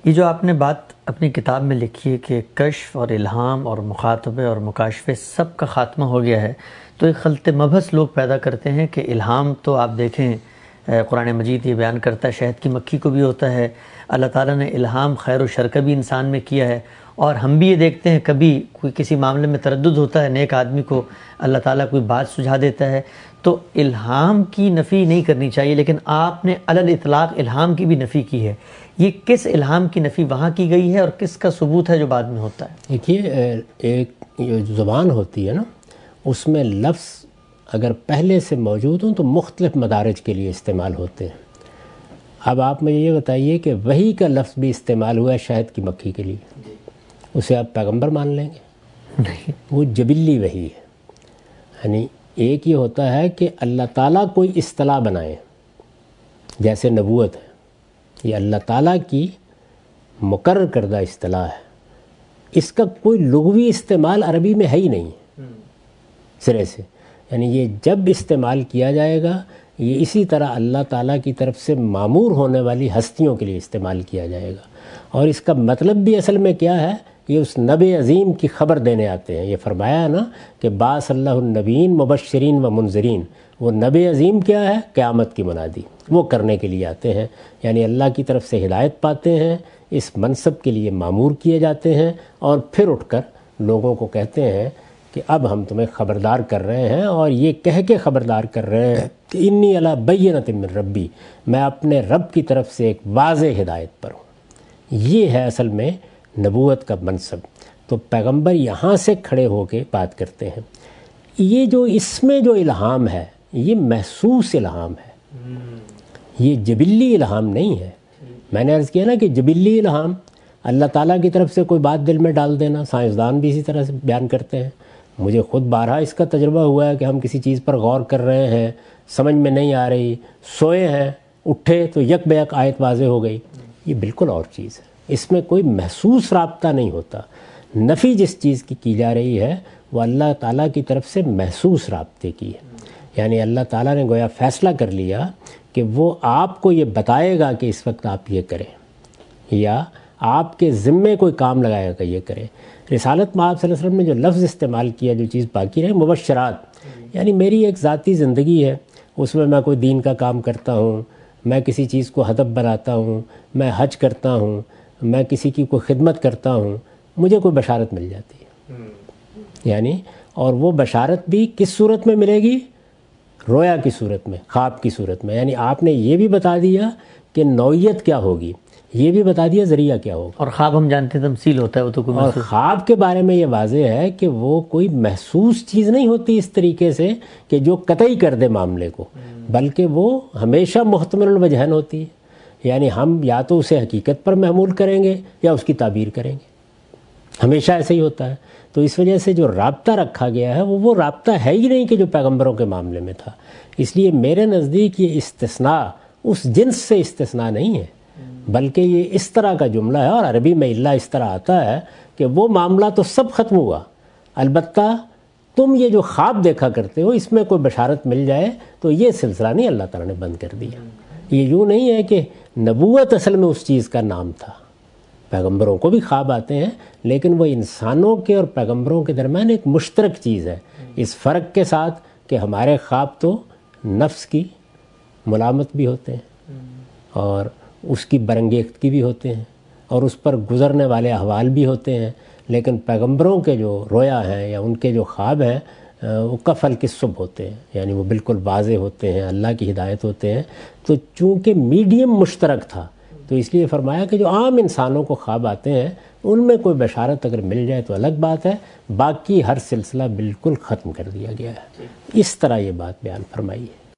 یہ جو آپ نے بات اپنی کتاب میں لکھی ہے کہ کشف اور الہام اور مخاطبے اور مکاشفے سب کا خاتمہ ہو گیا ہے، تو ایک خلط مبحث لوگ پیدا کرتے ہیں کہ الہام تو آپ دیکھیں قرآن مجید یہ بیان کرتا ہے شہد کی مکھی کو بھی ہوتا ہے، اللہ تعالیٰ نے الہام خیر و شر کا بھی انسان میں کیا ہے، اور ہم بھی یہ دیکھتے ہیں کبھی کوئی کسی معاملے میں تردد ہوتا ہے نیک آدمی کو اللہ تعالیٰ کوئی بات سجھا دیتا ہے، تو الہام کی نفی نہیں کرنی چاہیے، لیکن آپ نے علی الاطلاق الہام کی بھی نفی کی ہے۔ یہ کس الہام کی نفی وہاں کی گئی ہے اور کس کا ثبوت ہے جو بعد میں ہوتا ہے؟ دیکھیے، ایک جو زبان ہوتی ہے نا، اس میں لفظ اگر پہلے سے موجود ہوں تو مختلف مدارج کے لیے استعمال ہوتے ہیں۔ اب آپ مجھے یہ بتائیے کہ وحی کا لفظ بھی استعمال ہوا ہے شہد کی مکھی کے لیے، اسے آپ پیغمبر مان لیں گے؟ نہیں، وہ جبلی وحی ہے۔ یعنی ایک یہ ہوتا ہے کہ اللہ تعالیٰ کوئی اصطلاح بنائے، جیسے نبوت ہے، یہ اللہ تعالیٰ کی مقرر کردہ اصطلاح ہے، اس کا کوئی لغوی استعمال عربی میں ہے ہی نہیں سرے سے۔ یعنی یہ جب استعمال کیا جائے گا یہ اسی طرح اللہ تعالیٰ کی طرف سے معمور ہونے والی ہستیوں کے لیے استعمال کیا جائے گا، اور اس کا مطلب بھی اصل میں کیا ہے، یہ اس نبی عظیم کی خبر دینے آتے ہیں۔ یہ فرمایا ہے نا کہ بعث اللہ النبیین مبشرین و منذرین، وہ نبی عظیم کیا ہے؟ قیامت کی منادی، وہ کرنے کے لیے آتے ہیں، یعنی اللہ کی طرف سے ہدایت پاتے ہیں، اس منصب کے لیے معمور کیے جاتے ہیں، اور پھر اٹھ کر لوگوں کو کہتے ہیں کہ اب ہم تمہیں خبردار کر رہے ہیں، اور یہ کہہ کے خبردار کر رہے ہیں کہ انی علی بینۃ من ربی، میں اپنے رب کی طرف سے ایک واضح ہدایت پر ہوں۔ یہ ہے اصل میں نبوت کا منصب۔ تو پیغمبر یہاں سے کھڑے ہو کے بات کرتے ہیں۔ یہ جو اس میں جو الہام ہے یہ محسوس الہام ہے، یہ جبلی الہام نہیں ہے۔ میں نے عرض کیا نا کہ جبلی الہام اللہ تعالیٰ کی طرف سے کوئی بات دل میں ڈال دینا، سائنسدان بھی اسی طرح سے بیان کرتے ہیں۔ مجھے خود بارہا اس کا تجربہ ہوا ہے کہ ہم کسی چیز پر غور کر رہے ہیں، سمجھ میں نہیں آ رہی، سوئے ہیں، اٹھے تو یک بیک آیت واضح ہو گئی۔ یہ بالکل اور چیز ہے، اس میں کوئی محسوس رابطہ نہیں ہوتا۔ نفی جس چیز کی جا رہی ہے وہ اللہ تعالیٰ کی طرف سے محسوس رابطے کی ہے، یعنی اللہ تعالیٰ نے گویا فیصلہ کر لیا کہ وہ آپ کو یہ بتائے گا کہ اس وقت آپ یہ کریں، یا آپ کے ذمے کوئی کام لگائے گا کہ یہ کریں۔ رسالت میں آپ صلی اللہ علیہ وسلم نے جو لفظ استعمال کیا، جو چیز باقی رہے، مبشرات، یعنی میری ایک ذاتی زندگی ہے، اس میں کوئی دین کا کام کرتا ہوں، میں کسی چیز کو ہدف بناتا ہوں، میں حج کرتا ہوں، میں کسی کی کوئی خدمت کرتا ہوں، مجھے کوئی بشارت مل جاتی ہے، یعنی اور وہ بشارت بھی کس صورت میں ملے گی؟ رویا کی صورت میں، خواب کی صورت میں۔ یعنی آپ نے یہ بھی بتا دیا کہ نوعیت کیا ہوگی، یہ بھی بتا دیا ذریعہ کیا ہوگا۔ اور خواب ہم جانتے ہیں تمثیل ہوتا ہے، وہ تو کوئی اور خواب کے بارے میں یہ واضح ہے کہ وہ کوئی محسوس چیز نہیں ہوتی اس طریقے سے کہ جو قطعی کر دے معاملے کو، بلکہ وہ ہمیشہ محتمل الوجہین ہوتی ہے، یعنی ہم یا تو اسے حقیقت پر محمول کریں گے یا اس کی تعبیر کریں گے، ہمیشہ ایسے ہی ہوتا ہے۔ تو اس وجہ سے جو رابطہ رکھا گیا ہے وہ رابطہ ہے ہی نہیں کہ جو پیغمبروں کے معاملے میں تھا۔ اس لیے میرے نزدیک یہ استثناء اس جنس سے استثناء نہیں ہے، بلکہ یہ اس طرح کا جملہ ہے، اور عربی میں اللہ اس طرح آتا ہے کہ وہ معاملہ تو سب ختم ہوا، البتہ تم یہ جو خواب دیکھا کرتے ہو اس میں کوئی بشارت مل جائے تو یہ سلسلہ نہیں اللہ تعالیٰ نے بند کر دیا۔ یہ یوں نہیں ہے کہ نبوت اصل میں اس چیز کا نام تھا، پیغمبروں کو بھی خواب آتے ہیں، لیکن وہ انسانوں کے اور پیغمبروں کے درمیان ایک مشترک چیز ہے، اس فرق کے ساتھ کہ ہمارے خواب تو نفس کی ملامت بھی ہوتے ہیں اور اس کی برانگیختگی بھی ہوتے ہیں اور اس پر گزرنے والے احوال بھی ہوتے ہیں، لیکن پیغمبروں کے جو رویا ہیں یا ان کے جو خواب ہیں وہ کفل کے صبح ہوتے ہیں، یعنی وہ بالکل واضح ہوتے ہیں، اللہ کی ہدایت ہوتے ہیں۔ تو چونکہ میڈیم مشترک تھا تو اس لیے فرمایا کہ جو عام انسانوں کو خواب آتے ہیں ان میں کوئی بشارت اگر مل جائے تو الگ بات ہے، باقی ہر سلسلہ بالکل ختم کر دیا گیا ہے۔ اس طرح یہ بات بیان فرمائی ہے۔